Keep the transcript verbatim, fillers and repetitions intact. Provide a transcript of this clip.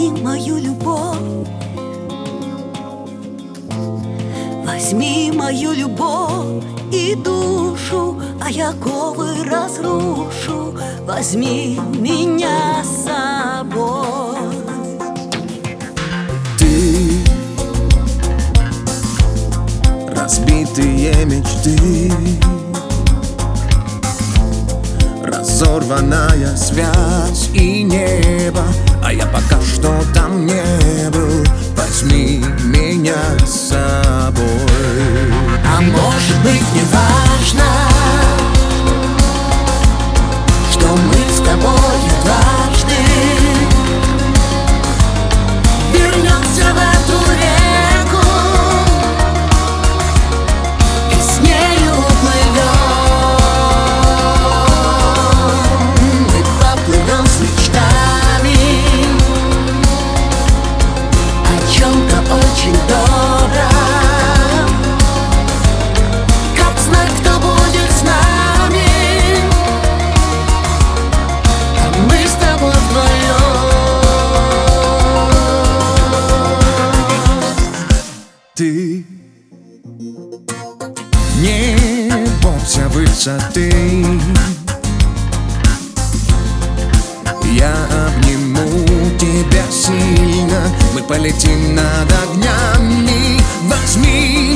возьми мою любовь, возьми мою любовь и душу, а я оковы разрушу. Возьми меня с собой. Ты разбитые мечты, разорванная связь и небо, а я пока что там не был. Возьми меня с собой. А может быть, не важно, что мы с тобой дважды вернемся в эту реку и с нею уплывем. Мы поплывем с мечтами о чем-то очень добром, как знать, кто будет с нами, а мы с тобой вдвоем. Ты не бойся высоты, я обниму тебя сильно, мы полетим над огнями. Возьми